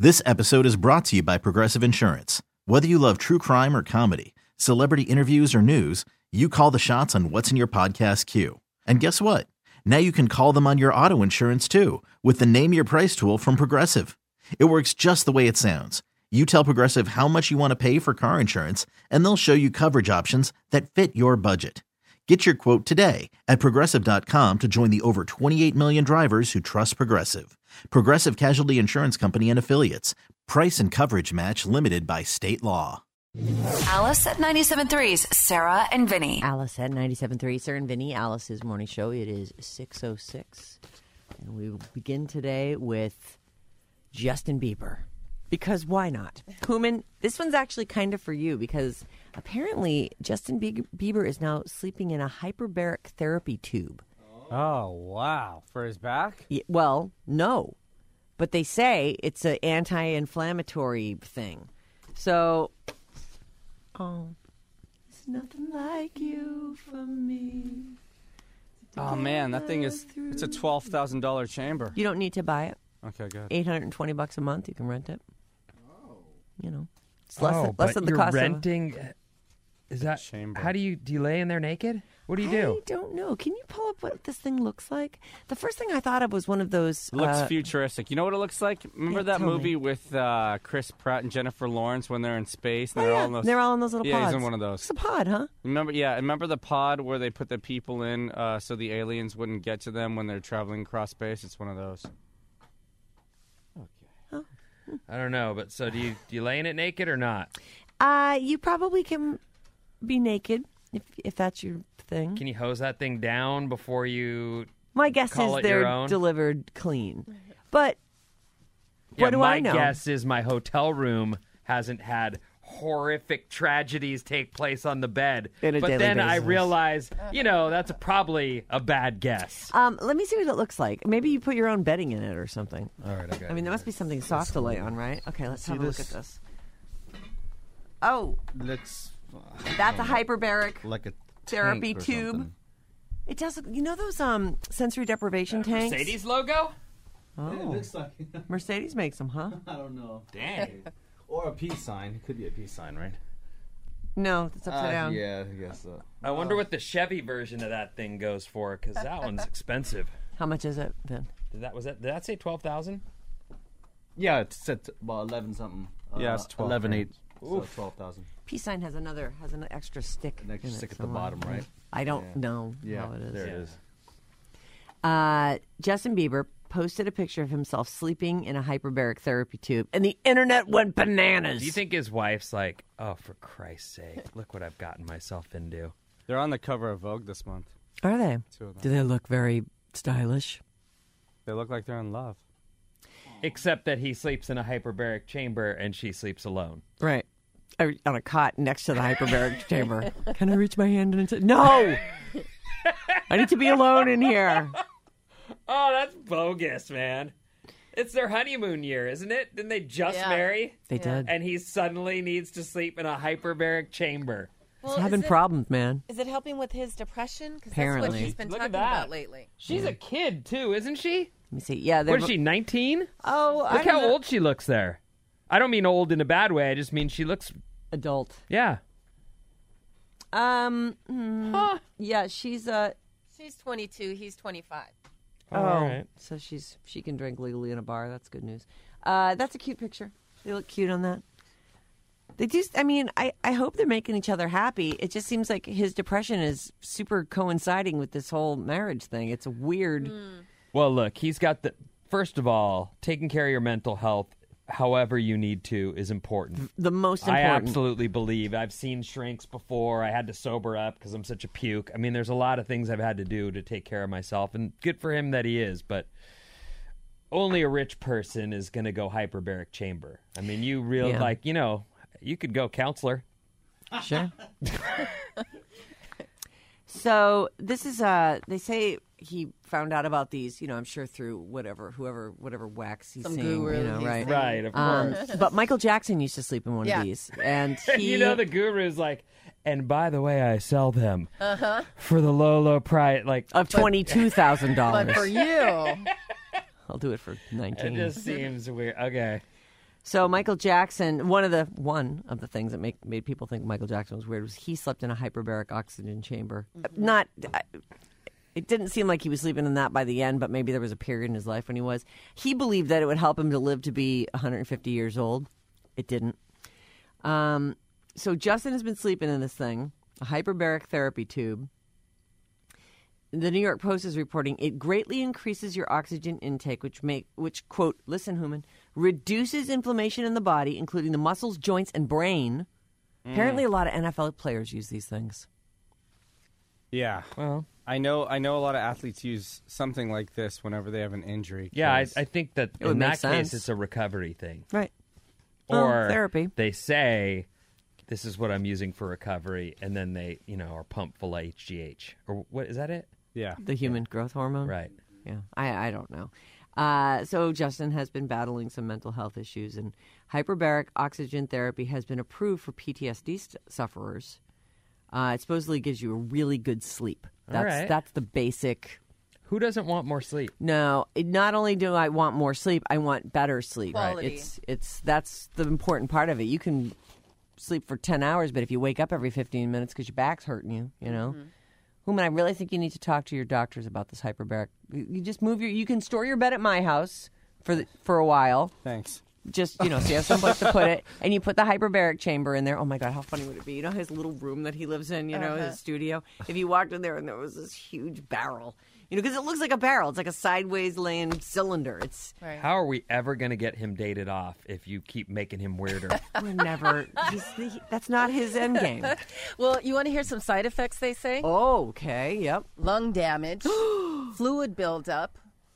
This episode is brought to you by Progressive Insurance. Whether you love true crime or comedy, celebrity interviews or news, you call the shots on what's in your podcast queue. And guess what? Now you can call them on your auto insurance too with the Name Your Price tool from Progressive. It works just the way it sounds. You tell Progressive how much you want to pay for car insurance, and they'll show you coverage options that fit your budget. Get your quote today at Progressive.com to join the over 28 million drivers who trust Progressive. Progressive Casualty Insurance Company and Affiliates. Price and coverage match limited by state law. Alice at 97.3's Sarah and Vinny. Alice at 97.3, Sarah and Vinny, Alice's morning show. It is 6:06. And we will begin today with Justin Bieber. Because why not? Human, this one's actually kind of for you because apparently Justin Bieber is now sleeping in a hyperbaric therapy tube. Oh, wow. For his back? Well, no. But they say it's an anti-inflammatory thing. So, there's nothing like you for me. Oh, man, that thing is, it's a $12,000 chamber. You don't need to buy it. Okay, good. $820 a month. You can rent it. You know, it's less than the you're cost renting. Is that chamber. How do you lay in there naked? What do you do? I don't know. Can you pull up what this thing looks like? The first thing I thought of was one of those. It looks futuristic. You know what it looks like? Remember that movie with Chris Pratt and Jennifer Lawrence when they're in space? And they're all in those little pods. Yeah, he's in one of those. It's a pod, huh? Remember the pod where they put the people in so the aliens wouldn't get to them when they're traveling across space? It's one of those. I don't know, but so do you lay in it naked or not? You probably can be naked if that's your thing. Can you hose that thing down before you? My guess call is it your they're own? delivered clean. But Yeah, what do I know? My guess is my hotel room hasn't had horrific tragedies take place on the bed. In a but daily then I basis. realize, that's probably a bad guess. Let me see what it looks like. Maybe you put your own bedding in it or something. All right, okay. I mean, there must be something soft to lay on, right? Okay, let's have a look at this. Oh, Looks that's a hyperbaric like a therapy tank or tube. something. It does look, you know those sensory deprivation tanks? Mercedes logo? Oh. Yeah, it looks like Mercedes makes them, huh? I don't know. Dang. Or a peace sign. It could be a peace sign, right? No, it's upside down. Yeah, I guess so. I wonder what the Chevy version of that thing goes for, because that one's expensive. How much is it, Vin? Did that say 12,000? Yeah, it's at about 11 something. Yeah, it's 12. 11.8. So 12,000. Peace sign has an extra stick. An extra in it stick at the somewhere. bottom, right? I don't know Yeah, how it is. there it is. Justin Bieber posted a picture of himself sleeping in a hyperbaric therapy tube, and the internet went bananas. Do you think his wife's like, oh, for Christ's sake, look what I've gotten myself into? They're on the cover of Vogue this month. Are they? Two of them. Do they look very stylish? They look like they're in love. Except that he sleeps in a hyperbaric chamber and she sleeps alone. Right. On a cot next to the hyperbaric chamber. Can I reach my hand into? No! I need to be alone in here. Oh, that's bogus, man. It's their honeymoon year, isn't it? Didn't they just marry? They did. And he suddenly needs to sleep in a hyperbaric chamber. He's having problems, man. Is it helping with his depression? Because that's Apparently. what he's been Look at talking that. about lately. She's a kid, too, isn't she? Let me see. Yeah, What is she, 19? Oh, Look how old she looks there. I don't mean old in a bad way. I just mean she looks, adult. yeah. Yeah, she's She's 22. He's 25. All right. So she can drink legally in a bar. That's good news. That's a cute picture. They look cute on that. They do. I mean, I hope they're making each other happy. It just seems like his depression is super coinciding with this whole marriage thing. It's a weird. Well, look, he's got first of all, taking care of your mental health however you need to is important. The most I important. absolutely believe. I've seen shrinks before. I had to sober up because I'm such a puke. I mean, there's a lot of things I've had to do to take care of myself, and good for him that he is, but only a rich person is going to go hyperbaric chamber. I mean, you you could go counselor. Sure. So this is they say he found out about these, I'm sure through whatever wax he's Some seeing, guru he's right? seeing. Right, of course. But Michael Jackson used to sleep in one of these, and he, The guru's like, and by the way, I sell them for the low price. Like, of $22,000. But for you, I'll do it for 19. it just seems weird. Okay. So Michael Jackson, one of the things that made people think Michael Jackson was weird was he slept in a hyperbaric oxygen chamber. It didn't seem like he was sleeping in that by the end, but maybe there was a period in his life when he was. He believed that it would help him to live to be 150 years old. It didn't. So Justin has been sleeping in this thing, a hyperbaric therapy tube. The New York Post is reporting it greatly increases your oxygen intake, which quote, listen, Human, reduces inflammation in the body, including the muscles, joints, and brain. Apparently, a lot of NFL players use these things. Yeah. Well, I know a lot of athletes use something like this whenever they have an injury. yeah, I 'cause- think that It would in make that sense. case, it's a recovery thing. Right. Or therapy. they say, this is what I'm using for recovery, and then they, are pumped full of HGH. Or what, is that it? yeah. The human growth hormone. Right. Yeah, I don't know. So Justin has been battling some mental health issues, and hyperbaric oxygen therapy has been approved for PTSD sufferers. It supposedly gives you a really good sleep. right. That's the basic. Who doesn't want more sleep? No, not only do I want more sleep, I want better sleep. Quality. That's the important part of it. You can sleep for 10 hours, but if you wake up every 15 minutes because your back's hurting you, Human, I really think you need to talk to your doctors about this hyperbaric. You just you can store your bed at my house for a while. Thanks. Just, so you have someplace to put it, and you put the hyperbaric chamber in there. Oh my God, how funny would it be? You know his little room that he lives in, his studio? If you walked in there and there was this huge barrel, because it looks like a barrel. It's like a sideways laying cylinder. It's Right. How are we ever going to get him dated off if you keep making him weirder? we're never, that's not his end game. Well, you want to hear some side effects, they say? Oh, okay, yep. Lung damage, fluid buildup,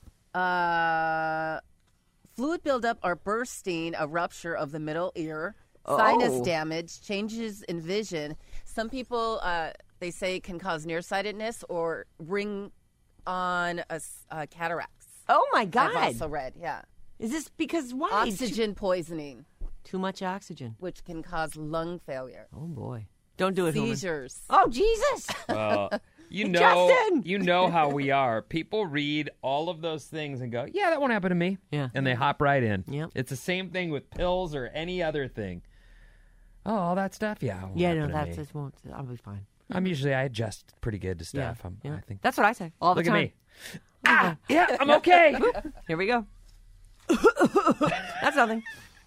or bursting, a rupture of the middle ear, sinus Oh. damage, changes in vision. Some people, they say, can cause nearsightedness or bring on cataracts. Oh my God. I've also read, yeah. Is this because why? Oxygen poisoning, Too much oxygen. which can cause lung failure. Oh boy. Don't do it, Human. Seizures. Oh, Jesus. Well, Justin! you know how we are. People read all of those things and go, yeah, that won't happen to me. Yeah. And they hop right in. Yep. It's the same thing with pills or any other thing. Oh, all that stuff? Yeah. it won't Yeah, happen no, to that's me. it. Won't. I'll be fine. I adjust pretty good to stuff. Yeah. I think. That's what I say all the Look time. at me. Ah, yeah, I'm okay. Here we go. That's nothing.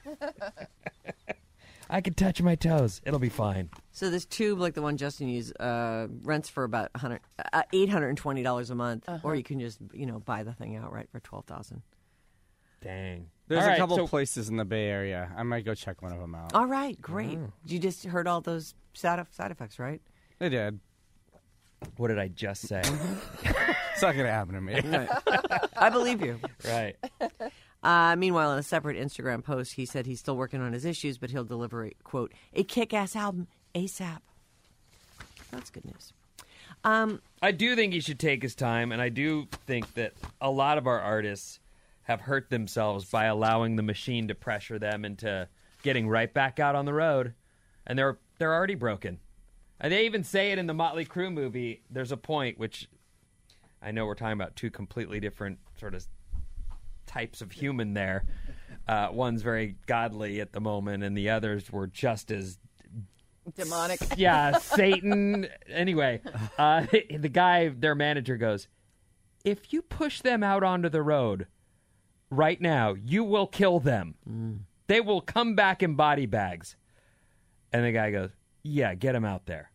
I can touch my toes. It'll be fine. So this tube, like the one Justin used, rents for about $820 a month, or you can just buy the thing outright for $12,000. Dang. There's All a right, couple so- places in the Bay Area. I might go check one of them out. All right, great. You just heard all those side effects, right? They did. What did I just say? It's not going to happen to me. I believe you. Right. Meanwhile, in a separate Instagram post, he said he's still working on his issues, but he'll deliver quote, a kick-ass album ASAP. That's good news. I do think he should take his time, and I do think that a lot of our artists have hurt themselves by allowing the machine to pressure them into getting right back out on the road, and they're already broken. And they even say it in the Motley Crue movie. There's a point, which I know we're talking about two completely different sort of types of human there. One's very godly at the moment, and the others were just as Demonic. yeah, Satan. Anyway, the guy, their manager, goes, if you push them out onto the road right now, you will kill them. They will come back in body bags. And the guy goes, yeah, get them out there.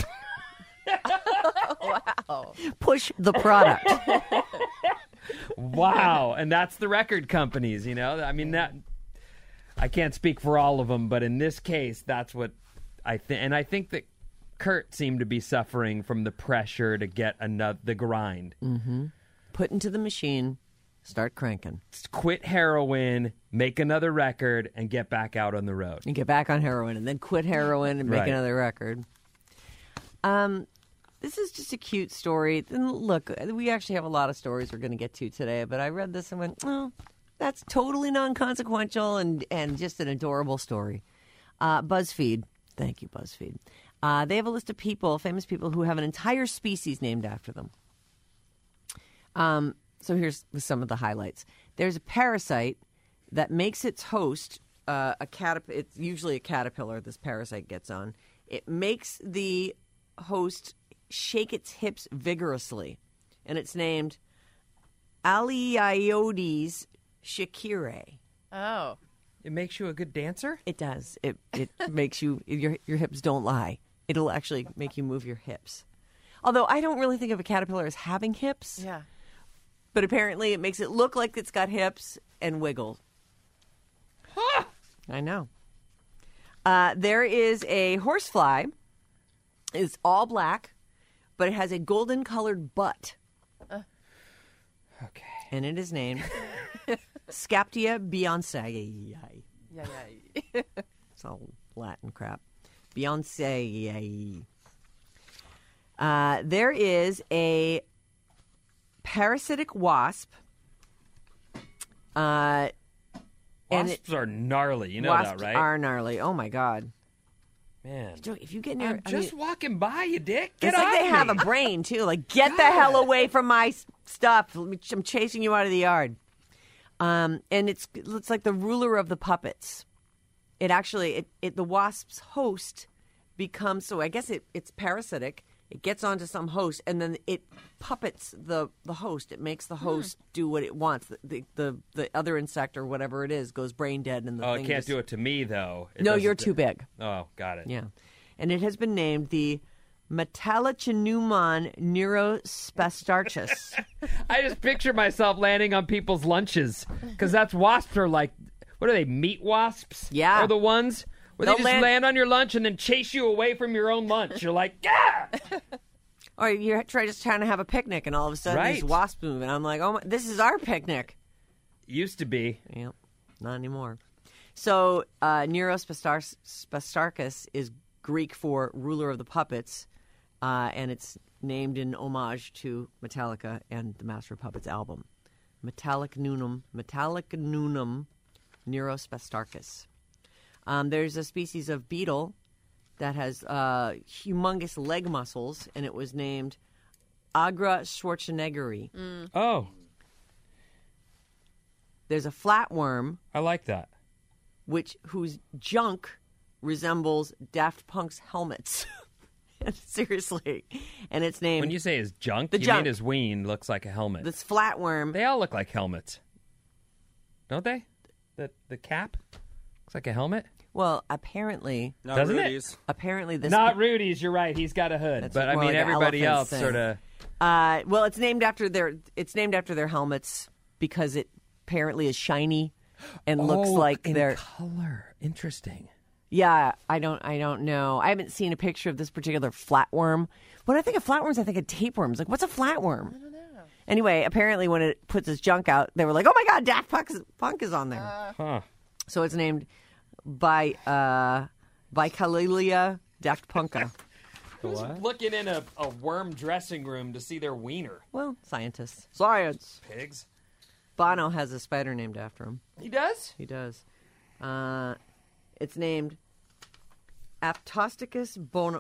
Wow. Push the product. Wow. And that's the record companies, I mean, that I can't speak for all of them, but in this case, that's what I think. And I think that Kurt seemed to be suffering from the pressure to get the grind. Put into the machine, start cranking. Quit heroin, make another record, and get back out on the road. And get back on heroin, and then quit heroin and make Right. another record. This is just a cute story. And look, we actually have a lot of stories we're going to get to today, but I read this and went, oh, that's totally non-consequential and just an adorable story. BuzzFeed. Thank you, BuzzFeed. They have a list of famous people who have an entire species named after them. So here's some of the highlights. There's a parasite that makes its host it's usually a caterpillar this parasite gets on. It makes the host shake its hips vigorously, and it's named Aliodes shakirae. Oh. It makes you a good dancer? It does. It makes you your hips don't lie. It'll actually make you move your hips. Although I don't really think of a caterpillar as having hips. Yeah. But apparently it makes it look like it's got hips and wiggle. Huh. I know. There is a horsefly. It's all black, but it has a golden colored butt. Okay. And it is named Scaptia beyonce. Yeah. It's all Latin crap. Beyonce. There is a parasitic wasp. And Wasps are gnarly. You know wasps that, right? are gnarly. Oh, my God. Man. If you get near... I'm just walking by you, Dick. Get it's like off they me. have a brain, too. Like, get the hell away from my stuff. I'm chasing you out of the yard. And it's like the ruler of the puppets. It actually, the wasp's host becomes, so I guess it's parasitic. It gets onto some host, and then it puppets the host. It makes the host do what it wants. The other insect or whatever it is goes brain dead, and the Oh, thing it can't just, do it to me, though. It No, doesn't you're do- too big. Oh, got it. Yeah. And it has been named the Metallochinumon neurospastarchus. I just picture myself landing on people's lunches because that's wasps are like, what are they, meat wasps? Yeah. Are the ones where They'll they just land- land on your lunch and then chase you away from your own lunch. You're like, yeah! Or you're just trying to have a picnic, and all of a sudden Right. these wasps move, and I'm like, oh, my, this is our picnic. Used to be. Yep, not anymore. So neurospastarchus is Greek for ruler of the puppets, and it's named in homage to Metallica and the Master of Puppets album. Metallicnunum neurospastarchus. There's a species of beetle that has humongous leg muscles, and it was named Agra schwarzeneggeri. Oh, There's a flatworm I like that. whose junk resembles Daft Punk's helmets. Seriously. And it's named... When you say his junk, The you junk. mean his ween looks like a helmet. This flatworm... They all look like helmets. Don't they? The cap looks like a helmet. Well, apparently... Not Doesn't it? Rudy's. Apparently this... Not Rudy's, you're right. He's got a hood. That's But I more mean, like an everybody elephant's else thing. sort of... well, it's named after their helmets because it apparently is shiny and looks like in they're... color. Interesting. Yeah, I don't know. I haven't seen a picture of this particular flatworm. When I think of flatworms, I think of tapeworms. Like, what's a flatworm? I don't know. Anyway, apparently when it puts its junk out, they were like, oh my God, Daft Punk is on there. Huh. So it's named by Kalilia Daft Punka. Who's looking in a worm dressing room to see their wiener? Well, scientists. Science. Pigs. Bono has a spider named after him. He does? He does. It's named Aptosticus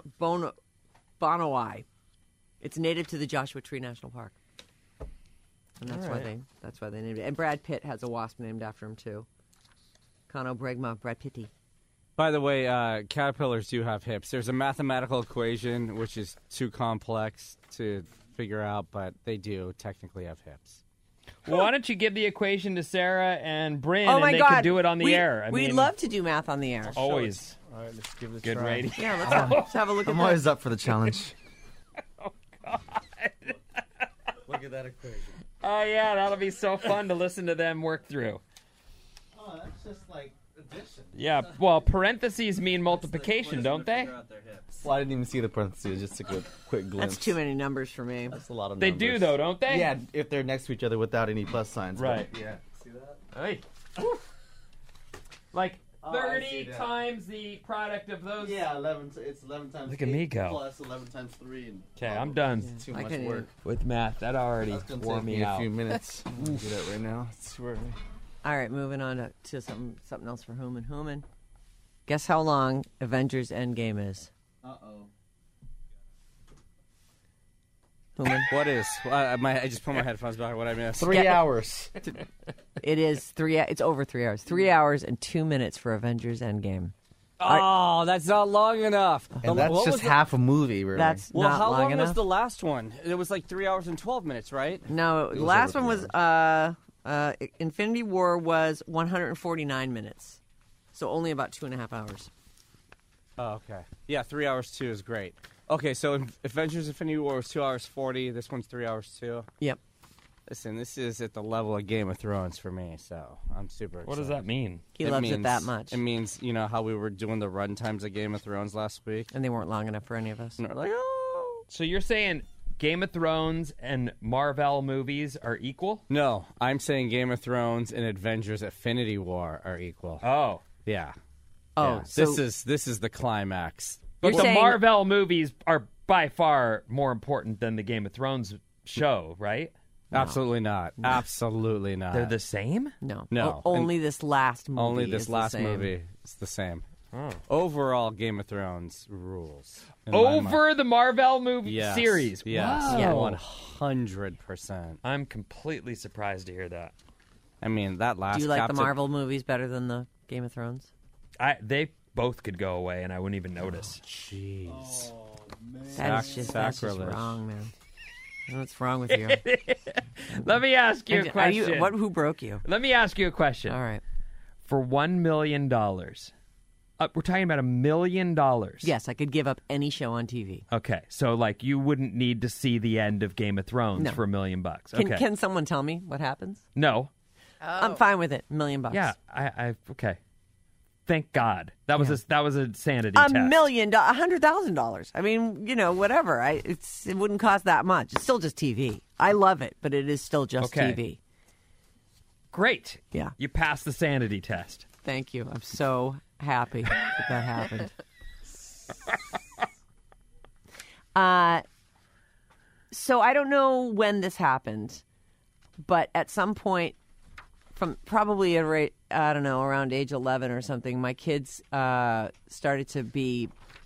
bonoi. It's native to the Joshua Tree National Park. And that's why they named it. And Brad Pitt has a wasp named after him too. Conobregma Brad Pitty. By the way, caterpillars do have hips. There's a mathematical equation which is too complex to figure out, but they do technically have hips. Well, why don't you give the equation to Sarah and Bryn, Oh and my they God! could do it on the air. We'd love to do math on the air. Always All right, let's give it a good try. radio. Yeah, let's have a look at I'm that. always up for the challenge. Look at that equation. Oh yeah, that'll be so fun to listen to them work through. Oh, that's just like addition. Yeah, well, parentheses mean multiplication, don't they? Well, I didn't even see the parentheses. Just a quick glimpse. That's too many numbers for me. That's a lot of They numbers. do though, don't they? Yeah, if they're next to each other without any plus signs. but- Right. Yeah. See that? Hey. Like Oh, I 30 see that. times the product of those. Yeah, 11. It's 11 times. Look at me 8 go. Plus 11 times 3. And Okay, I'm done Too I much couldn't work. with math. That already That's gonna wore take me me a out. few minutes. I'm gonna do that right now. It's too early. All right, moving on to something else for Human. Guess how long Avengers Endgame is? Uh-oh. Human? What is? I just put my headphones back. What I missed? 3 hours. It is 3. It's over 3 hours. 3 hours and 2 minutes for Avengers Endgame. Oh, that's not long enough. And that's What just was the- half a movie, really. That's Well, not how long enough. was the last one? It was like 3 hours and 12 minutes, right? No, the last one was Infinity War was 149 minutes, so only about 2.5 hours. Oh, okay. Yeah, 3 hours too is great. Okay, so Avengers Infinity War was 2 hours 40. This one's 3 hours too. Yep. Listen, this is at the level of Game of Thrones for me, so I'm super excited. What does that mean? He loves it that much, It means, you know, how we were doing the run times of Game of Thrones last week. and they weren't long enough for any of us. And we're like, oh. So you're saying Game of Thrones and Marvel movies are equal? No, I'm saying Game of Thrones and Avengers Infinity War are equal. Oh. Yeah. Oh, Yeah. so This is the climax. But You're the saying- Marvel movies are by far more important than the Game of Thrones show, right? Absolutely not. Absolutely not. They're the same? no, No. only this last movie. Only is this the last same. movie is the same. Oh. Overall, Game of Thrones rules. in my mind. Over the Marvel movie Yes. series? Yes. Wow. Yeah. 100%. I'm completely surprised to hear that. I mean, that last Do you like Captain... the Marvel movies better than the Game of Thrones? They both could go away and I wouldn't even notice. Jeez. That's just Sacrilege. wrong, man. What's wrong with you? Let me ask you a Are question. who broke you? Let me ask you a question. All right. For $1 million, we're talking about $1 million. Yes, I could give up any show on TV. Okay, so like you wouldn't need to see the end of Game of Thrones No. for $1 million. Can, Okay. can someone tell me what happens? No. I'm fine with it. $1 million. Yeah, I okay. Thank God. That was a sanity $1 test. million, $100,000. I mean, you know, whatever. It wouldn't cost that much. It's still just TV. I love it, but it is still just Okay. TV. Great. Yeah. You passed the sanity test. Thank you. I'm so happy that happened. So I don't know when this happened, but at some point, from probably at rate, I don't know, around age 11 or something, my kids started to be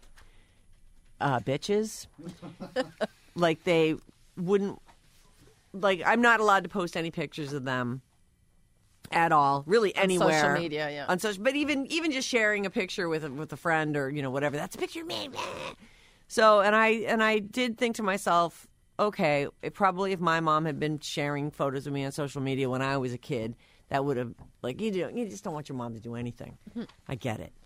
bitches. Like they wouldn't, like I'm not allowed to post any pictures of them at all, really anywhere. social media, yeah. On social, but even just sharing a picture with a friend or whatever, that's a picture of me. So and I did think to myself, okay, if my mom had been sharing photos of me on social media when I was a kid, that would have you just don't want your mom to do anything. I get it.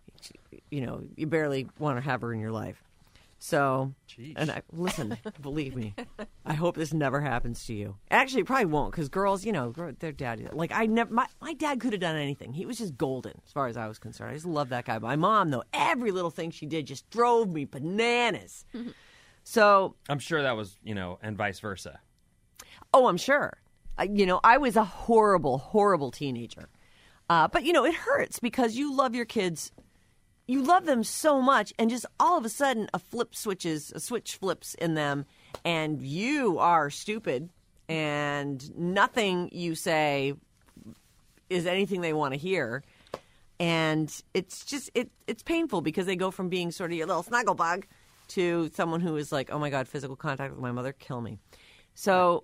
You barely want to have her in your life. So, and listen, believe me, I hope this never happens to you. Actually, it probably won't, because girls, their dad, like my dad could have done anything. He was just golden as far as I was concerned. I just love that guy. But my mom, though, every little thing she did just drove me bananas. So, I'm sure that was, and vice versa. oh, I'm sure. I was a horrible, horrible teenager. But, it hurts because you love your kids. You love them so much, and just all of a sudden a switch flips in them, and you are stupid, and nothing you say is anything they want to hear. And it's just, it's painful because they go from being sort of your little snuggle bug to someone who is like, oh my God, physical contact with my mother, kill me. So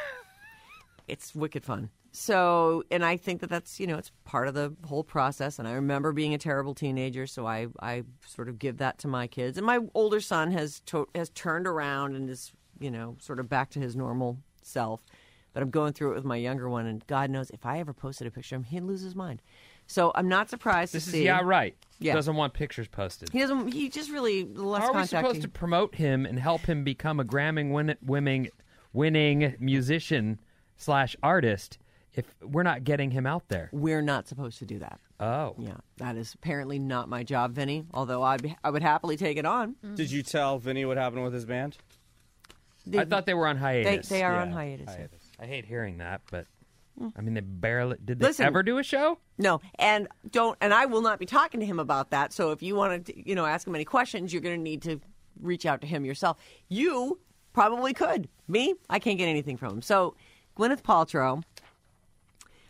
it's wicked fun. So, and I think that's, it's part of the whole process. And I remember being a terrible teenager, so I sort of give that to my kids. And my older son has turned around and is, sort of back to his normal self. But I'm going through it with my younger one, and God knows if I ever posted a picture of him, he'd lose his mind. So I'm not surprised to see. Right. Yeah. Doesn't want pictures posted. He doesn't. He just really less How are we contacting. supposed to promote him and help him become a Grammy winning musician / artist if we're not getting him out there? We're not supposed to do that. Oh. Yeah, that is apparently not my job, Vinny. Although I would happily take it on. Did you tell Vinny what happened with his band? They, I thought they were on hiatus. they are Yeah, on hiatus. I hate hearing that, but I mean, they barely did. They Listen. ever do a show? No, and I will not be talking to him about that. So if you want to, ask him any questions, you're going to need to reach out to him yourself. You probably could. Me, I can't get anything from him. So Gwyneth Paltrow,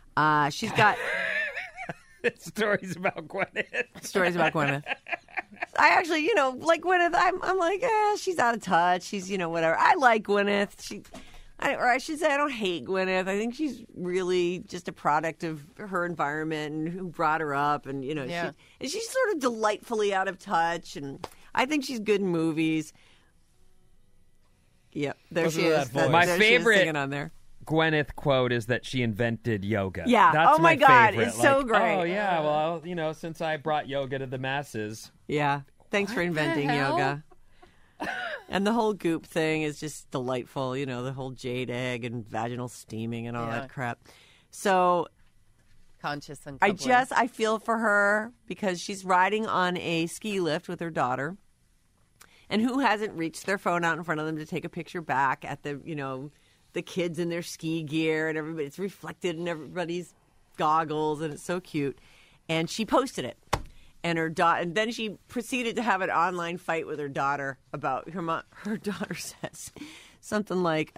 she's got Stories about Gwyneth. stories about Gwyneth. I actually, like Gwyneth, I'm like, she's out of touch. She's, whatever. I like Gwyneth. Or I should say, I don't hate Gwyneth. I think she's really just a product of her environment and who brought her up. And, she's sort of delightfully out of touch. And I think she's good in movies. Yep, there she is. My favorite on there. Gwyneth quote is that she invented yoga. Yeah. That's my God, favorite. it's so great. Oh, yeah. Well, since I brought yoga to the masses. Yeah. Thanks for inventing yoga. And the whole Goop thing is just delightful. The whole jade egg and vaginal steaming and all that crap. So conscious and I feel for her because she's riding on a ski lift with her daughter. And who hasn't reached their phone out in front of them to take a picture back at the, the kids in their ski gear and everybody, it's reflected in everybody's goggles and it's so cute. And she posted it. And and then she proceeded to have an online fight with her daughter about her daughter says something like,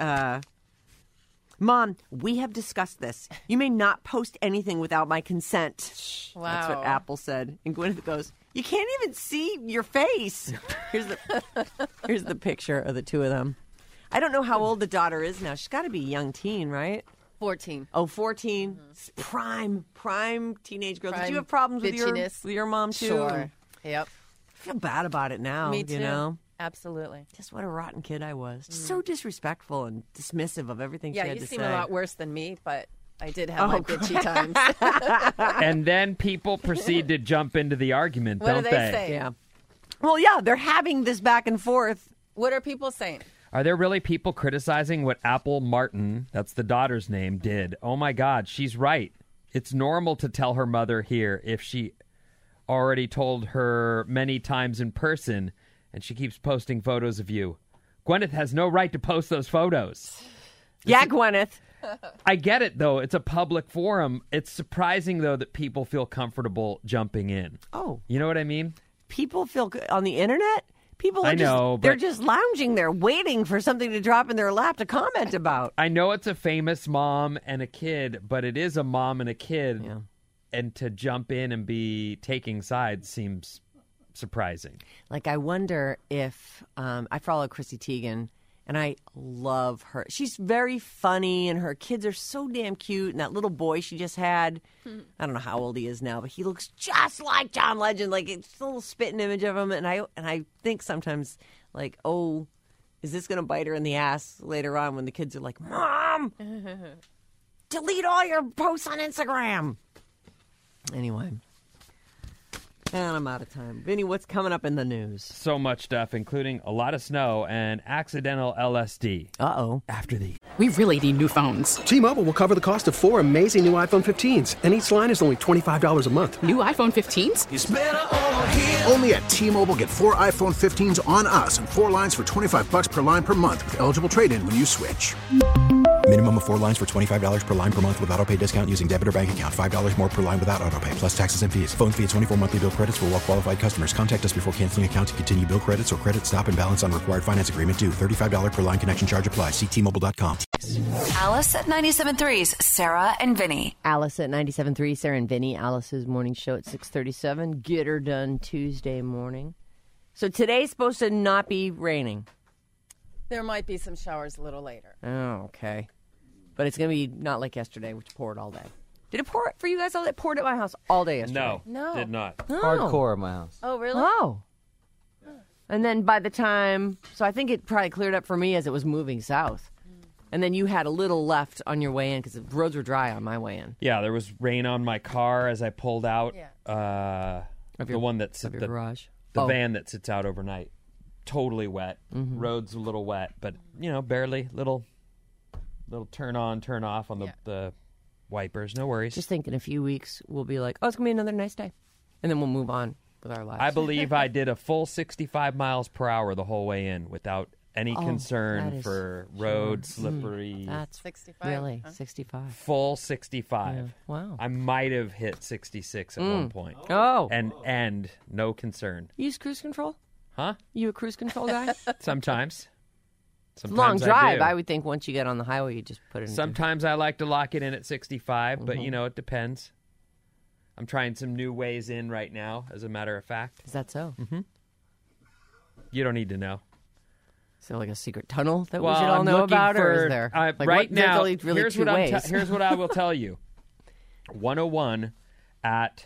Mom, we have discussed this. You may not post anything without my consent. Wow. That's what Apple said. And Gwyneth goes, you can't even see your face. Here's the picture of the two of them. I don't know how old the daughter is now. She's got to be a young teen, right? 14. Oh, 14. Mm-hmm. Prime teenage girl. Did you have problems with your mom, too? Sure. Yep. I feel bad about it now. Me too. Absolutely. Just what a rotten kid I was. Just so disrespectful and dismissive of everything she had to say. Yeah, you seem a lot worse than me, but I did have my bitchy times. And then people proceed to jump into the argument, don't they say? Yeah. Well, yeah, they're having this back and forth. What are people saying? Are there really people criticizing what Apple Martin, that's the daughter's name, did? Oh, my God, she's right. It's normal to tell her mother here if she already told her many times in person, and she keeps posting photos of you. Gwyneth has no right to post those photos. Yeah, Gwyneth. I get it, though. It's a public forum. It's surprising, though, that people feel comfortable jumping in. Oh. You know what I mean? People feel on the internet? People are they're just lounging there waiting for something to drop in their lap to comment about. I know it's a famous mom and a kid, but it is a mom and a kid. Yeah. And to jump in and be taking sides seems surprising. Like, I wonder if I follow Chrissy Teigen, and I love her. She's very funny, and her kids are so damn cute. And that little boy she just had, I don't know how old he is now, but he looks just like John Legend. Like, it's a little spitting image of him. And I think sometimes, like, oh, is this going to bite her in the ass later on when the kids are like, Mom, delete all your posts on Instagram. Anyway. And I'm out of time. Vinny, what's coming up in the news? So much stuff, including a lot of snow and accidental LSD. Uh-oh. After the... We really need new phones. T-Mobile will cover the cost of 4 amazing new iPhone 15s, and each line is only $25 a month. New iPhone 15s? It's better over here. Only at T-Mobile, get 4 iPhone 15s on us and 4 lines for $25 per line per month with eligible trade-in when you switch. Minimum of 4 lines for $25 per line per month with autopay discount using debit or bank account. $5 more per line without autopay, plus taxes and fees. Phone fee at 24 monthly bill credits for well-qualified customers. Contact us before canceling account to continue bill credits or credit stop and balance on required finance agreement due. $35 per line connection charge applies. See T-Mobile.com. Alice at 97.3's Sarah and Vinny. Alice at 97.3, Sarah and Vinny. Alice's morning show at 6:37. Get her done Tuesday morning. So today's supposed to not be raining. There might be some showers a little later. Oh, okay. But it's going to be not like yesterday, which poured all day. Did it pour for you guys all day? It poured at my house all day yesterday. No. Did not. Oh. Hardcore at my house. Oh, really? Oh. And then by the time, so I think it probably cleared up for me as it was moving south. And then you had a little left on your way in because the roads were dry on my way in. Yeah, there was rain on my car as I pulled out. Yeah. The one that's Of your garage. The van that sits out overnight. Totally wet. Mm-hmm. Road's a little wet, but, barely. Little turn on, turn off on the wipers. No worries. Just think in a few weeks, we'll be like, oh, it's going to be another nice day. And then we'll move on with our lives. I believe I did a full 65 miles per hour the whole way in without any concern for road, slippery. That's 65. Really? 65. Full 65. Yeah. Wow. I might have hit 66 at one point. Oh. And no concern. You use cruise control? Huh? You a cruise control guy? Sometimes. Long drive. I would think once you get on the highway, you just put it in. Sometimes I like to lock it in at 65, but, it depends. I'm trying some new ways in right now, as a matter of fact. Is that so? Mm-hmm. You don't need to know. Is there like a secret tunnel that Well, we should all I'm know looking about, or for- is there? Like, right there's now, only really here's two what ways. here's what I will tell you. 101 at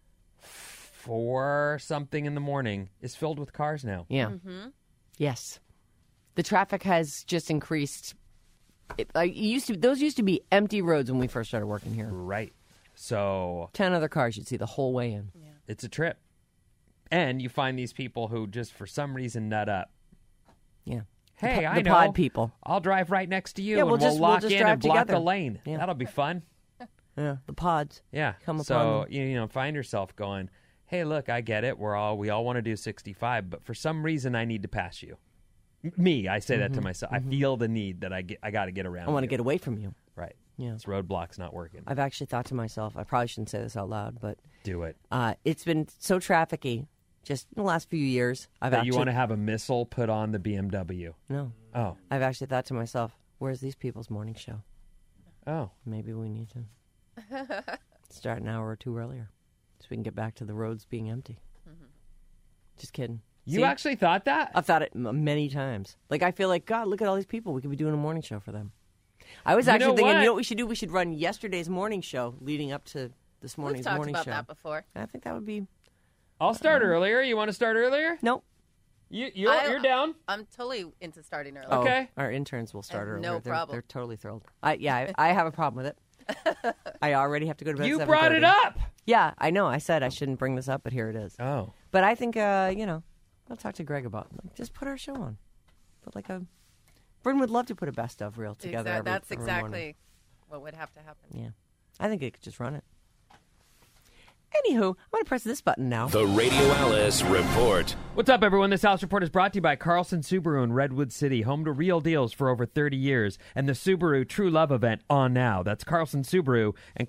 4 something in the morning is filled with cars now. Yeah. Mm-hmm. Yes. The traffic has just increased. Those used to be empty roads when we first started working here. Right. So 10 other cars you'd see the whole way in. Yeah. it's a trip. And you find these people who just for some reason nut up. Yeah. Hey, I the know. pod people. I'll drive right next to you Yeah, and we'll we'll just lock in drive and block together. the lane. Yeah. That'll be fun. Yeah, the pods. Yeah. Come upon so them. you know, find yourself going, "Hey, look, I get it. We all want to do 65, but for some reason I need to pass you." Me, I say that to myself. I feel the need that I got to get around. I want to you. get away from you. Right. Yeah. This roadblock's not working. I've actually thought to myself, I probably shouldn't say this out loud, but Do it. it's been so trafficky just in the last few years. That you want to have a missile put on the BMW. No. Oh. I've actually thought to myself, where's these people's morning show? Oh. Maybe we need to start an hour or two earlier so we can get back to the roads being empty. Just kidding. You See? actually thought that? I've thought it many times. Like, I feel like, God, look at all these people. We could be doing a morning show for them. I was You actually know thinking, what? you know what we should do? We should run yesterday's morning show leading up to this We've morning's talked morning about show. that before. I think that would be... I'll start earlier. You want to start earlier? Nope. You're down? I'm totally into starting early. Okay. Oh, our interns will start I have earlier. no They're- problem. They're totally thrilled. I have a problem with it. I already have to go to bed You at 7:30. brought it up. Yeah, I know. I said I shouldn't bring this up, but here it is. Oh. But I think, I'll talk to Greg about it. Like, just put our show on. Put like a... Bryn would love to put a best of reel together That's every exactly morning. what would have to happen. Yeah. I think it could just run it. Anywho, I'm going to press this button now. The Radio Alice Report. What's up, everyone? This Alice Report is brought to you by Carlson Subaru in Redwood City, home to real deals for over 30 years, and the Subaru True Love event on now. That's Carlson Subaru and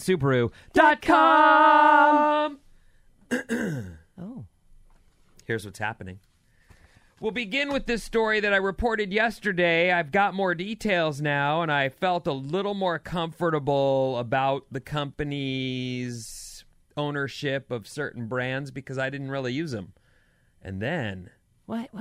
carlsonsubaru.com. Oh. Here's what's happening. We'll begin with this story that I reported yesterday. I've got more details now, and I felt a little more comfortable about the company's ownership of certain brands because I didn't really use them. And then... What?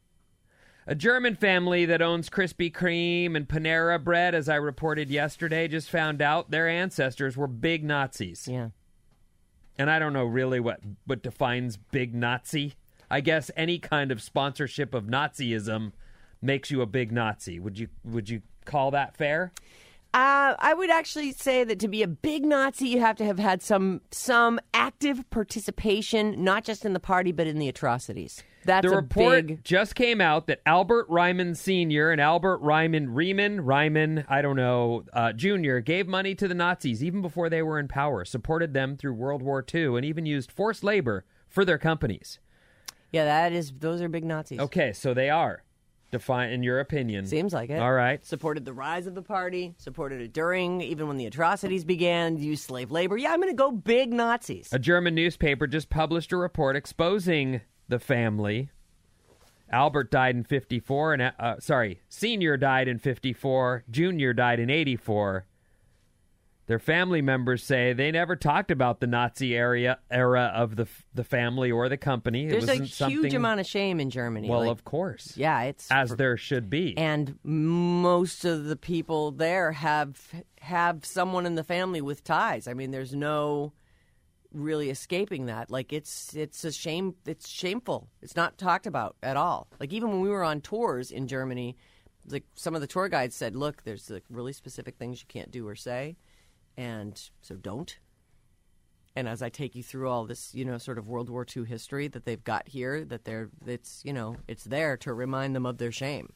A German family that owns Krispy Kreme and Panera Bread, as I reported yesterday, just found out their ancestors were big Nazis. Yeah. And I don't know really what defines big Nazi. I guess any kind of sponsorship of Nazism makes you a big Nazi. Would you call that fair? I would actually say that to be a big Nazi, you have to have had some active participation, not just in the party, but in the atrocities. That's the a report big... just came out that Albert Reimann Sr. and Albert Reimann, I don't know, Jr. gave money to the Nazis even before they were in power, supported them through World War II, and even used forced labor for their companies. Yeah, those are big Nazis. Okay, so they are. Define in your opinion. Seems like it. All right. Supported the rise of the party, supported it during, even when the atrocities began, used slave labor. Yeah, I'm going to go big Nazis. A German newspaper just published a report exposing the family. Albert died in 54, and Senior died in 54, Junior died in 84. Their family members say they never talked about the Nazi era of the family or the company. There's it a wasn't huge amount of shame in Germany. Well, of course. Yeah, it's... As there should be. And most of the people there have someone in the family with ties. I mean, there's no really escaping that. Like, it's a shame. It's shameful. It's not talked about at all. Like, even when we were on tours in Germany, like some of the tour guides said, look, there's like really specific things you can't do or say. And so don't. And as I take you through all this, sort of World War II history that they've got here, that it's there to remind them of their shame.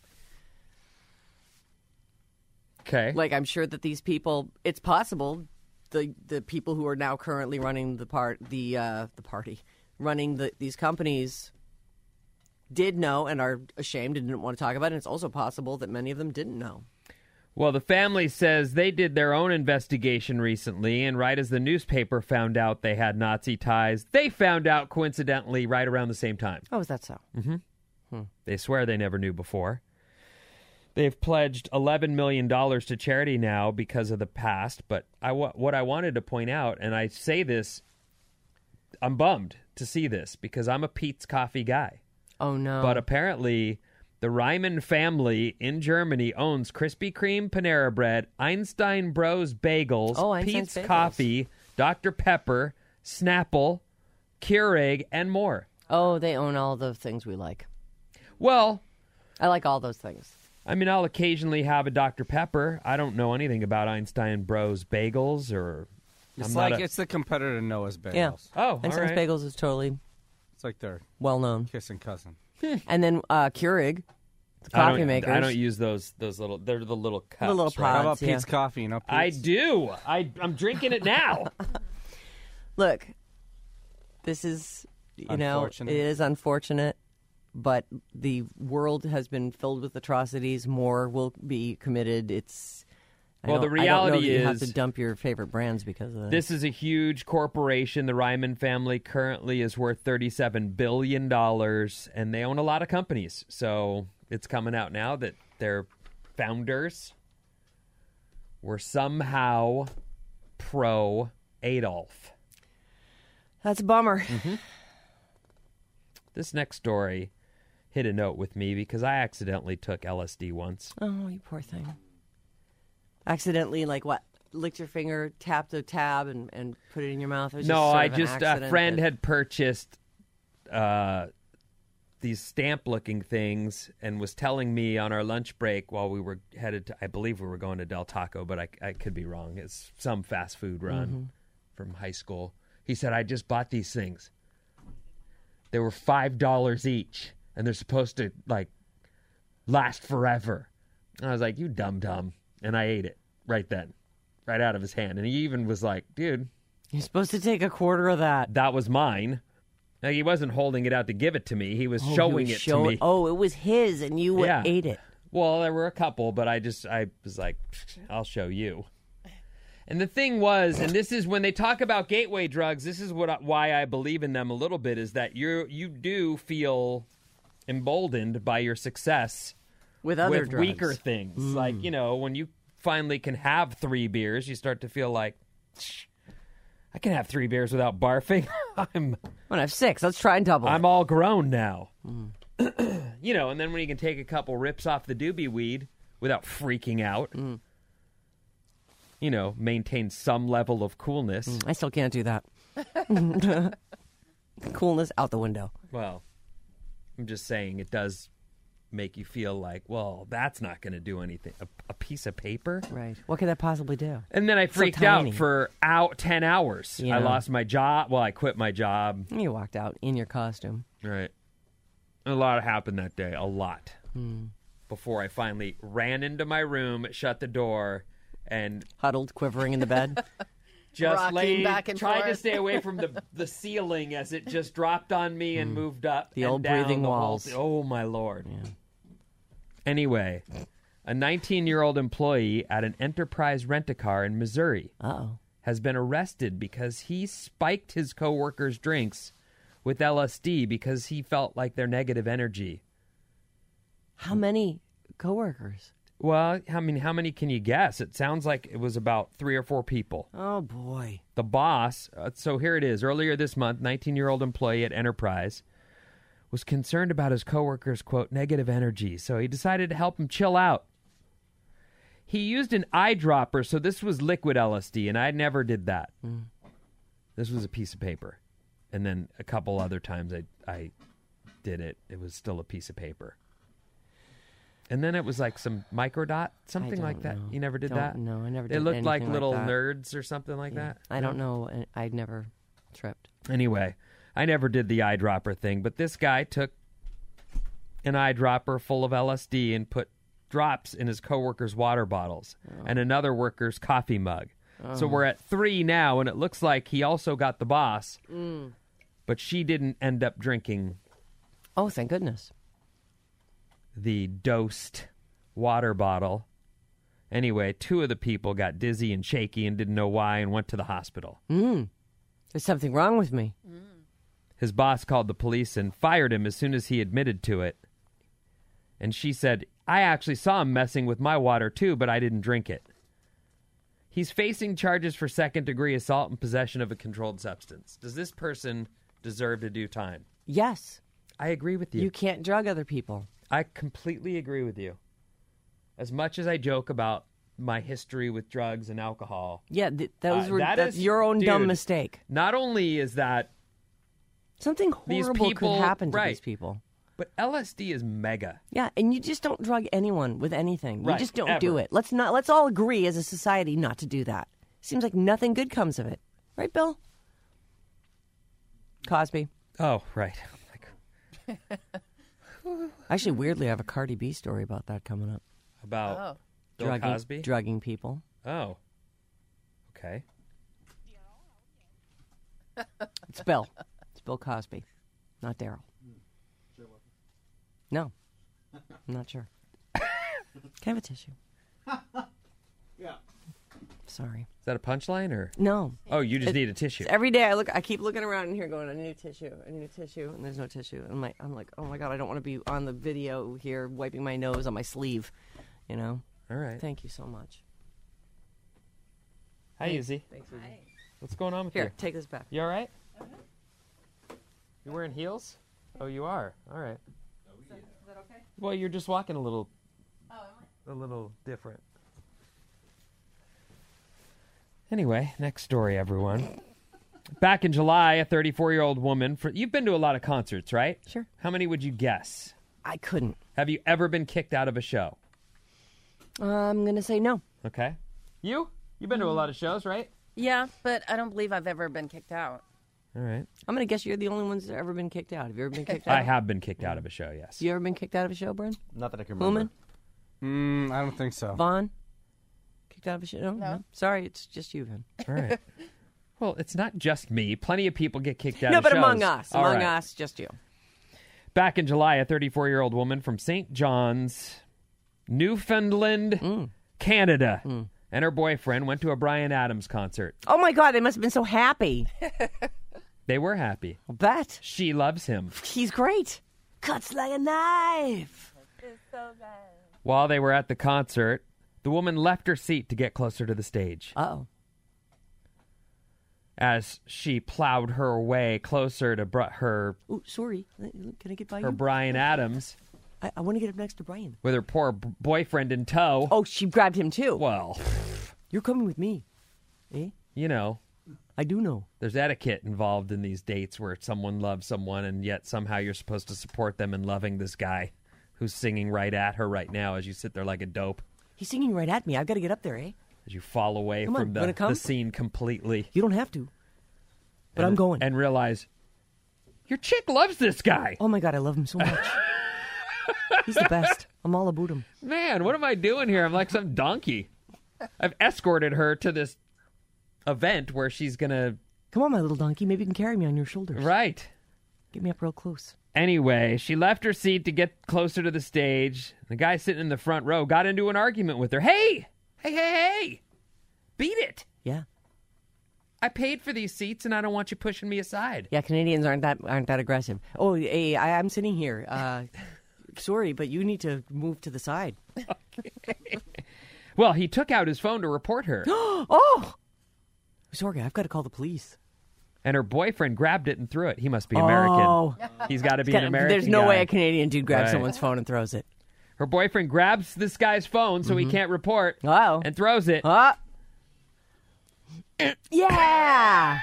Okay. Like, I'm sure that these people, it's possible the people who are now currently running these companies did know and are ashamed and didn't want to talk about it. And it's also possible that many of them didn't know. Well, the family says they did their own investigation recently, and right as the newspaper found out they had Nazi ties, they found out coincidentally right around the same time. Oh, is that so? Mm-hmm. They swear they never knew before. They've pledged $11 million to charity now because of the past, but what I wanted to point out, and I say this, I'm bummed to see this because I'm a Peet's Coffee guy. Oh, no. But apparently, the Ryman family in Germany owns Krispy Kreme Panera Bread, Einstein Bros Bagels, Einstein's Pete's Bagels. Coffee, Dr. Pepper, Snapple, Keurig, and more. Oh, they own all the things we like. Well, I like all those things. I mean, I'll occasionally have a Dr. Pepper. I don't know anything about Einstein Bros Bagels or... It's the competitor to Noah's Bagels. Yeah. Oh, Einstein's all right. Bagels is totally It's like their well known. kissing cousin. And then Keurig, the coffee makers. I don't use those little... They're the little cups. The little right? pods. How about yeah. Pete's Coffee? You know Pete's? I do. I'm drinking it now. Look, this is, Unfortunate. it is unfortunate, but the world has been filled with atrocities. More will be committed. Well, the I don't know reality that you have is to dump your favorite brands because of that. this is a huge corporation. The Ryman family currently is worth $37 billion, and they own a lot of companies. So it's coming out now that their founders were somehow pro-Adolf. That's a bummer. Mm-hmm. This next story hit a note with me because I accidentally took LSD once. Oh, you poor thing. Accidentally, like what? Licked your finger, tapped a tab, and put it in your mouth? It was No, sort of an a accident friend that- had purchased these stamp-looking things and was telling me on our lunch break while we were headed to, I believe we were going to Del Taco, but I could be wrong. It's some fast food run from high school. He said, I just bought these things. They were $5 each, and they're supposed to, like, last forever. And I was like, you dumb. And I ate it right then, right out of his hand. And he even was like, dude. You're supposed to take a quarter of that. That was mine. Like, he wasn't holding it out to give it to me. He was showing it to me. Oh, it was his, and you ate it. Well, there were a couple, but I was like, I'll show you. And the thing was, and this is when they talk about gateway drugs, this is why I believe in them a little bit, is that you do feel emboldened by your success with other with drugs. weaker things. Like, when you finally can have 3 beers, you start to feel like, I can have 3 beers without barfing. I'm gonna have 6. Let's try and double. I'm all grown now. And then when you can take a couple rips off the doobie weed without freaking out, maintain some level of coolness. I still can't do that. Coolness out the window. Well, I'm just saying it does make you feel like, well, that's not going to do anything. A piece of paper? Right. What could that possibly do? And then I freaked out for 10 hours. Yeah. I lost my job. Well, I quit my job. You walked out in your costume. Right. A lot happened that day. A lot. Before I finally ran into my room, shut the door, and huddled, quivering in the bed. Just rocking laid, back and tried to forth. stay away from the ceiling as it just dropped on me and moved up. The and old down breathing the whole walls. oh, my Lord. Yeah. Anyway, a 19-year-old employee at an Enterprise Rent-A-Car in Missouri has been arrested because he spiked his coworkers' drinks with LSD because he felt like their negative energy. How many coworkers? Well, how many can you guess? It sounds like it was about 3 or 4 people. Oh, boy. The boss, so here it is. Earlier this month, 19-year-old employee at Enterprise was concerned about his coworkers' quote, negative energy, so he decided to help him chill out. He used an eyedropper, so this was liquid LSD, and I never did that. This was a piece of paper. And then a couple other times I did it. It was still a piece of paper. And then it was like some microdot, something like that. You never did that? No, I never did They looked anything like like little that. nerds or something like that. I don't know. I'd never tripped. Anyway, I never did the eyedropper thing, but this guy took an eyedropper full of LSD and put drops in his coworker's water bottles and another worker's coffee mug. So we're at 3 now, and it looks like he also got the boss, but she didn't end up drinking Oh, thank goodness. the dosed water bottle. Anyway, 2 of the people got dizzy and shaky and didn't know why and went to the hospital. There's something wrong with me. His boss called the police and fired him as soon as he admitted to it. And she said, I actually saw him messing with my water too, but I didn't drink it. He's facing charges for second-degree assault and possession of a controlled substance. Does this person deserve to do time? Yes. I agree with you. You can't drug other people. I completely agree with you. As much as I joke about my history with drugs and alcohol. Yeah, that's is, your own dude, dumb mistake. Not only is that something horrible could happen to right, these people. But LSD is mega. Yeah, and you just don't drug anyone with anything. You Right, just don't ever. do it. Let's all agree as a society not to do that. Seems like nothing good comes of it. Right, Bill? Cosby. Oh, right. Actually, weirdly, I have a Cardi B story about that coming up. About Bill Cosby? Drugging people. Oh. Okay. It's Bill. It's Bill Cosby, not Daryl. No. I'm not sure. Can I have a tissue? Yeah. Sorry. Is that a punchline or? No. Oh, you just need a tissue. Every day I keep looking around in here going, I need a tissue, and there's no tissue. And I'm like, oh my God, I don't want to be on the video here wiping my nose on my sleeve, you know? All right. Thank you so much. Hi, Izzy. Thanks, Izzy. What's going on with Here, you? take this back. You all right? You wearing heels? Oh, you are. All right. Is that okay? Well, you're just walking a little different. Anyway, next story, everyone. Back in July, a 34-year-old woman. You've been to a lot of concerts, right? Sure. How many would you guess? I couldn't. Have you ever been kicked out of a show? I'm going to say no. Okay. You've been to a lot of shows, right? Yeah, but I don't believe I've ever been kicked out. All right. I'm going to guess you're the only ones that have ever been kicked out. Have you ever been kicked out? I have been kicked out of a show, yes. You ever been kicked out of a show, Bryn? Not that I can remember. Human? I don't think so. Vaughn? Kicked out of a show? No. Sorry, it's just you then. All right. Well, it's not just me. Plenty of people get kicked out No, of but shows. among us. All Among right. us, just you. Back in July, a 34-year-old woman from St. John's, Newfoundland, Canada, and her boyfriend went to a Bryan Adams concert. Oh my God, they must have been so happy. They were happy. I'll bet. She loves him. He's great. Cuts like a knife. It's so good. While they were at the concert, the woman left her seat to get closer to the stage. Uh-oh. As she plowed her way closer to her... Oh, sorry. Can I get by her you? Bryan Adams... I want to get up next to Brian. With her poor boyfriend in tow. Oh, she grabbed him too. Well, you're coming with me. Eh? You know. I do know. There's etiquette involved in these dates where someone loves someone and yet somehow you're supposed to support them in loving this guy who's singing right at her right now as you sit there like a dope. He's singing right at me. I've got to get up there, eh? As you fall away Come on, from wanna come? the scene completely. You don't have to. But I'm going. And realize, your chick loves this guy. Oh my God, I love him so much. He's the best. I'm all about him. Man, what am I doing here? I'm like some donkey. I've escorted her to this event where she's going to... Come on, my little donkey. Maybe you can carry me on your shoulders. Right. Get me up real close. Anyway, she left her seat to get closer to the stage. The guy sitting in the front row got into an argument with her. Hey! Hey! Beat it! Yeah. I paid for these seats, and I don't want you pushing me aside. Yeah, Canadians aren't that aggressive. Oh, hey, I'm sitting here. Sorry, but you need to move to the side. Okay. Well, he took out his phone to report her. Oh! Sorry, I've got to call the police. And her boyfriend grabbed it and threw it. He must be American. Oh. He's got to be an American There's no guy. way a Canadian dude grabs Right. someone's phone and throws it. Her boyfriend grabs this guy's phone so he can't report and throws it. Yeah!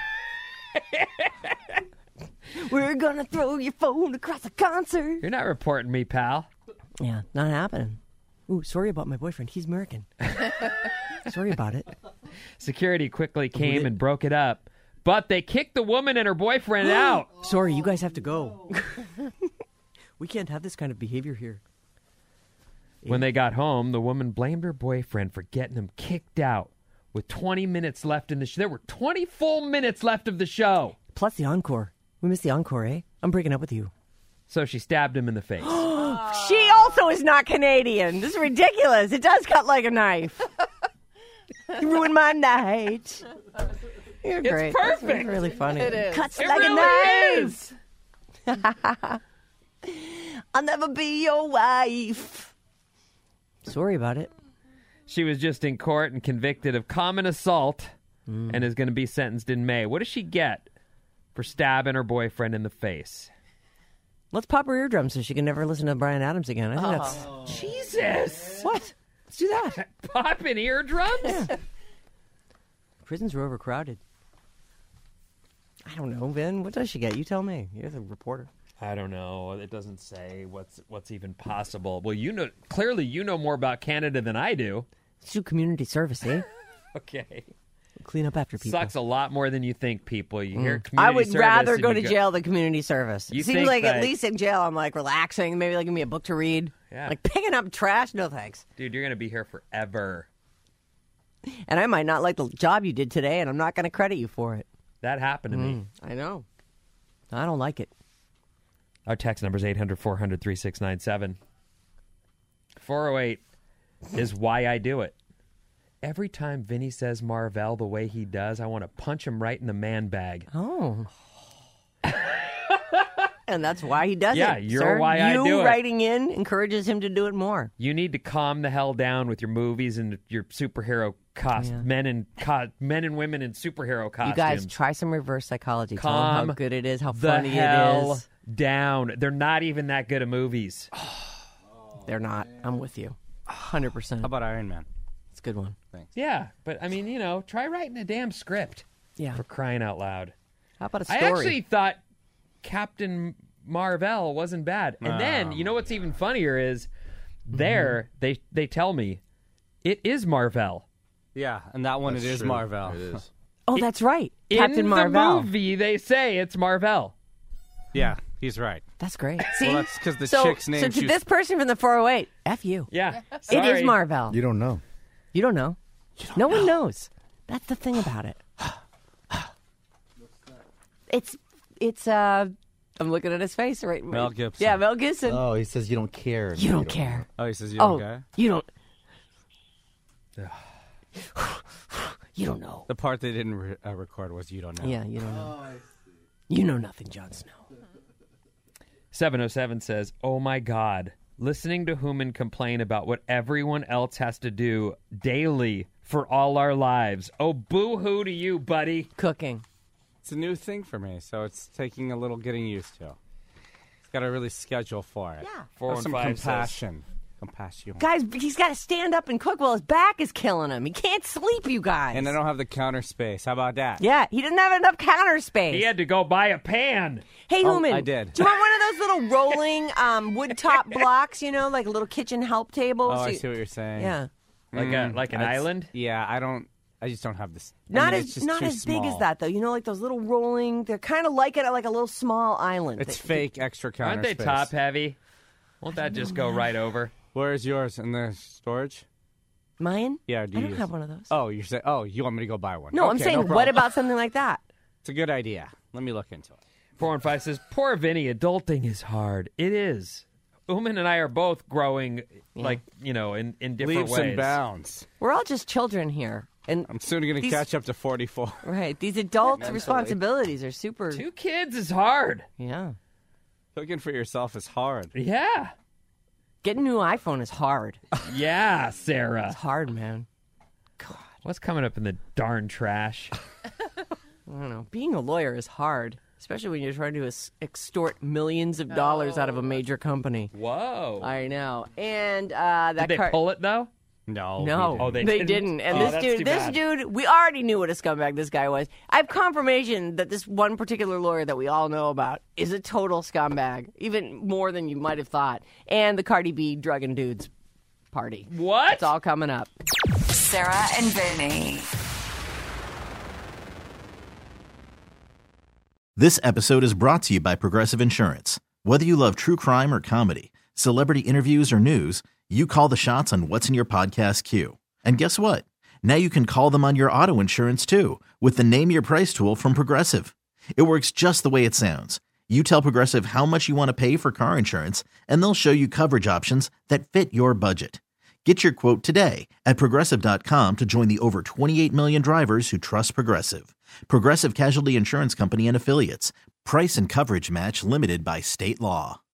We're gonna throw your phone across the concert. You're not reporting me, pal. Yeah, not happening. Ooh, sorry about my boyfriend. He's American. Sorry about it. Security quickly came and broke it up, but they kicked the woman and her boyfriend out. Sorry, you guys have to go. We can't have this kind of behavior here. When they got home, the woman blamed her boyfriend for getting him kicked out with 20 minutes left in the show. There were 20 full minutes left of the show. Plus the encore. We missed the encore, eh? I'm breaking up with you. So she stabbed him in the face. She also is not Canadian. This is ridiculous. It does cut like a knife. You ruined my night. You're It's great. perfect. That's really funny. It is. Cuts It like really a knife. I'll never be your wife. Sorry about it. She was just in court and convicted of common assault and is going to be sentenced in May. What does she get for stabbing her boyfriend in the face? Let's pop her eardrums so she can never listen to Bryan Adams again. I think that's... Jesus. What? Let's do that. Popping eardrums? Yeah. Prisons are overcrowded. I don't know, Vin. What does she get? You tell me. You're the reporter. I don't know. It doesn't say what's even possible. Well, clearly you know more about Canada than I do. Let's do community service, eh? Okay. Clean up after people. Sucks a lot more than you think, people. You hear community I would service rather and go you to jail than community service. You It seems think like that- at least in jail I'm like relaxing. Maybe they'll give me a book to read. Yeah. Like picking up trash, no thanks. Dude, you're going to be here forever. And I might not like the job you did today, and I'm not going to credit you for it. That happened to me. I know. I don't like it. Our text number is 800-400-3697. 408 is why I do it. Every time Vinny says Marvell the way he does, I want to punch him right in the man bag. Oh. And that's why he does it. Yeah, you're sir. why I do You it. writing in encourages him to do it more. You need to calm the hell down with your movies and your superhero men and women in superhero costumes. You guys try some reverse psychology. Tell Calm them how good it is, how the funny hell it is. down. They're not even that good at movies. They're not. I'm with you. 100%. How about Iron Man? It's a good one. Thanks. Yeah, but I mean, try writing a damn script. Yeah. For crying out loud. How about a story? I actually thought Captain Marvel wasn't bad. And then, you know what's even funnier is they tell me it is Marvel. Yeah, and that one That's it is true. Marvel. It is. Oh, that's right. Captain In Marvel. the movie, they say it's Marvel. Yeah, he's right. That's great. See? Well, that's because the so, chick's name. So to this person from the 408, F you. Yeah. It Sorry. is Marvel. You don't know. You don't know. No one knows. That's the thing about it. It's I'm looking at his face right. Mel Gibson. Yeah, Mel Gibson. Oh, he says you don't care. You don't care. Oh, he says you don't care? You don't. You don't know. The part they didn't record was you don't know. Yeah, you don't know. You know nothing, Jon Snow. 707 says, oh my God, listening to Hooman complain about what everyone else has to do daily for all our lives. Oh, boo-hoo to you, buddy. Cooking. It's a new thing for me, so it's taking a little getting used to. It's got to really schedule for it. Yeah. Have some 415 says- compassion. Compassion. Guys, he's got to stand up and cook while his back is killing him. He can't sleep, you guys. And I don't have the counter space. How about that? Yeah, he didn't have enough counter space. He had to go buy a pan. Hey, Oh, Hooman. I did. Do you want one of those little rolling wood top blocks, like a little kitchen help table? Oh, So I you- see what you're saying. Yeah. Like an island? Yeah, I just don't have this. Not it's just not too as big as small. that, though. Like those little rolling, they're kind of like it, like a little small island. It's fake extra counter Aren't they space. top heavy? Won't that just go right over? Where is yours? In the storage? Mine? Yeah, do I you don't use have it? one of those. Oh, you're saying? Oh, you want me to go buy one? No, I'm Okay, saying, no what problem. about something like that? It's a good idea. Let me look into it. 415 says, poor Vinny, adulting is hard. It is. Hooman and I are both growing, in different Leaps ways. and bounds. We're all just children here. And I'm soon going to these- catch up to 44. Right. These adult responsibilities are super. 2 kids is hard. Yeah. Cooking for yourself is hard. Yeah. Getting a new iPhone is hard. Yeah, Sarah. It's hard, man. What's coming up in the darn trash? I don't know. Being a lawyer is hard, especially when you're trying to extort millions of dollars out of a major company. Whoa. I know. And that Did they pull it, though? No. No, Oh, they didn't. And Oh, this that's dude, too this bad. dude, we already knew what a scumbag this guy was. I have confirmation that this one particular lawyer that we all know about is a total scumbag, even more than you might have thought. And the Cardi B drugging dudes party. What? It's all coming up. Sarah and Vinny. This episode is brought to you by Progressive Insurance. Whether you love true crime or comedy, celebrity interviews or news, you call the shots on what's in your podcast queue. And guess what? Now you can call them on your auto insurance too with the Name Your Price tool from Progressive. It works just the way it sounds. You tell Progressive how much you want to pay for car insurance, and they'll show you coverage options that fit your budget. Get your quote today at Progressive.com to join the over 28 million drivers who trust Progressive. Progressive Casualty Insurance Company and Affiliates. Price and coverage match limited by state law.